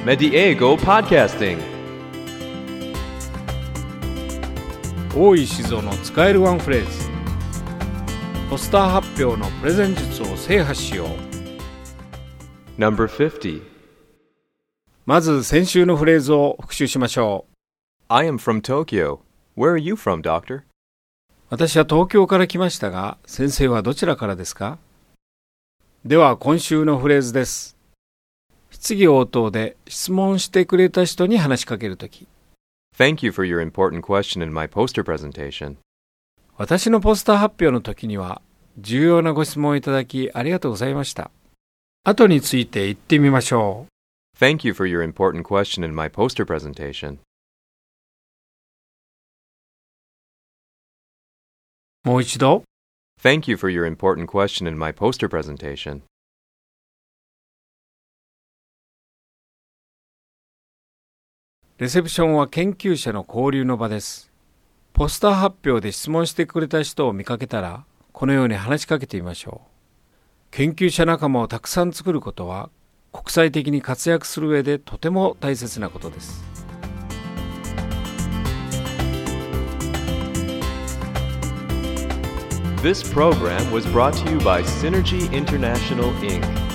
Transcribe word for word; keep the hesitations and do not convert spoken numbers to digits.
Mediego Podcasting。 大石静雄の使えるワンフレーズ。ポスター発表のプレゼン術を制覇しよう。 Number fifty。 まず先週のフレーズを復習しましょう。 I am from Tokyo. Where are you from, doctor? 私は東京から来ましたが、先生はどちらからですか？では今週のフレーズです。質疑応答で質問してくれた人に話しかけるとき。 Thank you for your important question in my poster presentation. 私のポスター発表の時には重要なご質問をいただきありがとうございました。後について言ってみましょう。 Thank you for your important question in my poster presentation. もう一度。 Thank you for your important question in my poster presentation. レセプションは研究者の交流の場です。ポスター発表で質問してくれた人を見かけたら、このように話しかけてみましょう。研究者仲間をたくさん作ることは、国際的に活躍する上でとても大切なことです。 This program was brought to you by Synergy International, Incorporated